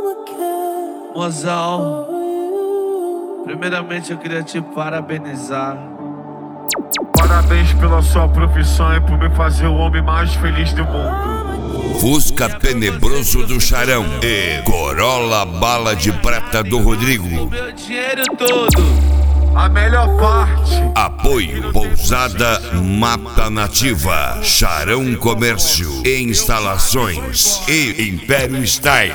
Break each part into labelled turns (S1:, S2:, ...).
S1: Mozão, primeiramente eu queria te parabenizar.
S2: Parabéns pela sua profissão e por me fazer o homem mais feliz do mundo.
S3: Fusca Tenebroso do Charão e Corolla Bala de Prata do Rodrigo.
S1: Meu dinheiro todo.
S2: A melhor parte.
S3: Apoio Pousada Mata Nativa, Charão Comércio e Instalações e Império Style.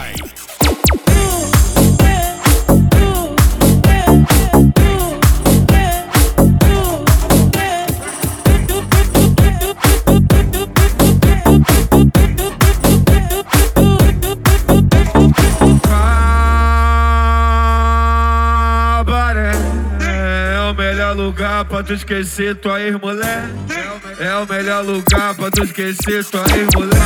S2: Lugar pra tu esquecer tua ex-mulher. É o melhor lugar pra tu esquecer tua ex-mulher.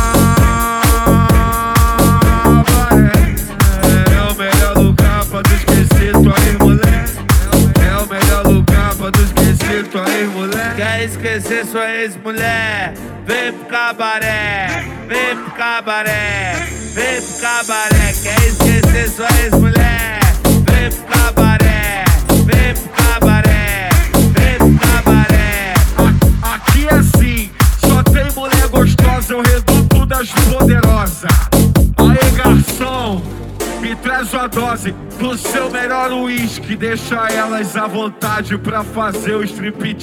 S2: É o melhor lugar pra tu esquecer tua ex-mulher. É o melhor lugar pra tu esquecer tua ex-mulher.
S1: Quer esquecer sua ex-mulher? Vem pro cabaré, vem pro cabaré, vem pro cabaré. Quer esquecer sua ex-mulher? Vem pro cabaré, vem pro cabaré.
S2: Aqui é assim, só tem mulher gostosa, é o reduto das poderosas. Aí garçom, me traz uma dose do seu melhor uísque. Deixa elas à vontade pra fazer o striptease.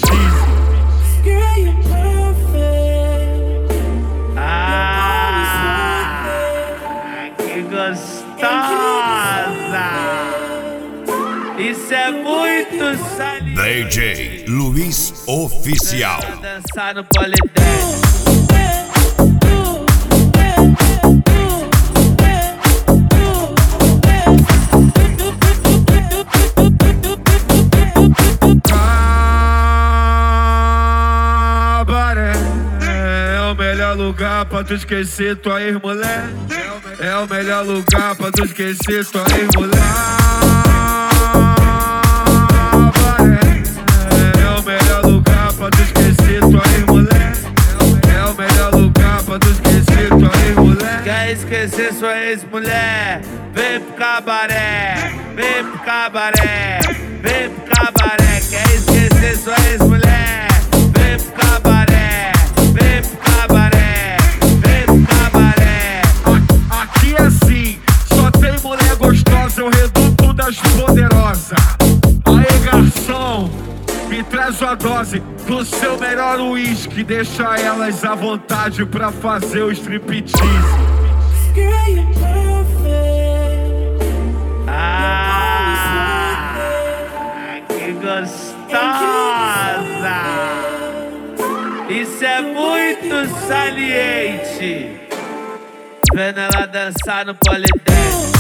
S1: Que gostosa! Isso é muito saliente.
S3: DJ Luiz Oficial.
S1: Dançar no polidense.
S2: Cabaré é o melhor lugar pra tu esquecer tua ex-mulher. É o melhor lugar pra tu esquecer tua ex-mulher. É o melhor lugar pra tu esquecer tua ex-mulher. É o melhor lugar pra tu esquecer tua ex-mulher.
S1: Quer esquecer sua ex-mulher? Vem pro cabaré, vem pro cabaré, vem pro cabaré. Quer esquecer sua ex-mulher? Vem pro cabaré, vem pro cabaré, vem pro cabaré.
S2: Aqui é assim, só tem mulher gostosa, é o reduto das poderosas. Aí garçom, me traz uma dose do seu melhor uísque. Deixa elas à vontade pra fazer o striptease.
S1: Que gostosa! Isso é muito saliente. Vendo ela dançar no polidense.